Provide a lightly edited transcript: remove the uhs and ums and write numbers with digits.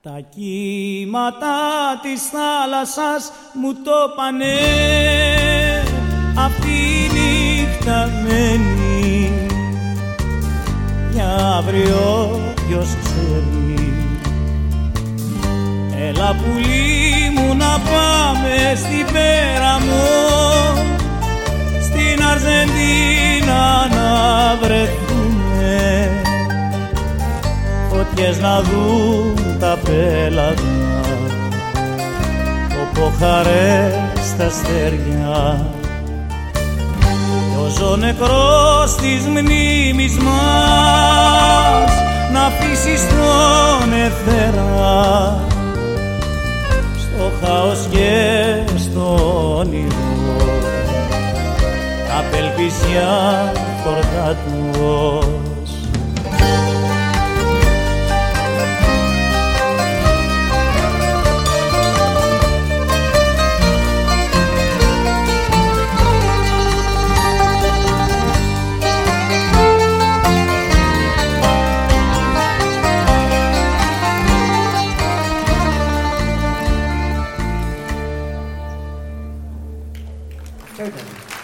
Τα κύματα της θάλασσας μου το πανε, αυτή η νύχτα μένει, για αύριο ποιος ξέρει. Έλα πουλί μου να πάμε στην Πέραμο, στην Αρζεντίνα να βρεθούμε, φωτιές να δουν τα πέλαγα, ο ποχαρές στα αστέρια, κι ο ζω νεκρός της μνήμης μας να αφήσει στον εθέρα, στο χάος και στο όνειρο απελπισιά χορτάτος. Okay.